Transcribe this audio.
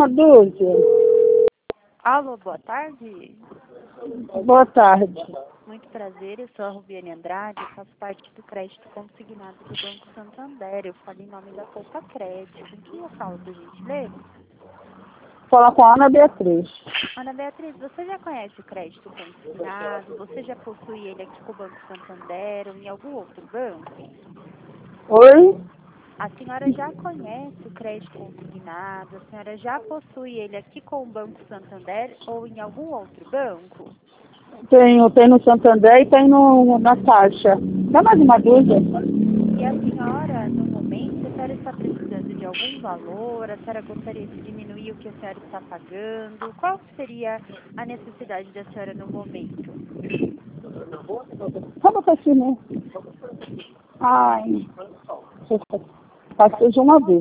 uma dúzia. Alô, boa tarde. Boa tarde. Muito prazer, eu sou a Rubiane Andrade, eu faço parte do crédito consignado do Banco Santander. Eu falo em nome da Poupa Crédito. Com quem eu falo, por gentileza? Fala com a Ana Beatriz. Ana Beatriz, você já conhece o crédito consignado? Você já possui ele aqui com o Banco Santander ou em algum outro banco? Oi? A senhora já conhece o crédito consignado? A senhora já possui ele aqui com o Banco Santander ou em algum outro banco? Tem no Santander e tem na Caixa. Dá mais uma dúzia. E a senhora, no momento, a senhora está precisando de algum valor? A senhora gostaria de diminuir o que a senhora está pagando? Qual seria a necessidade da senhora no momento? Só botar aqui, né? Ai, passei de uma vez.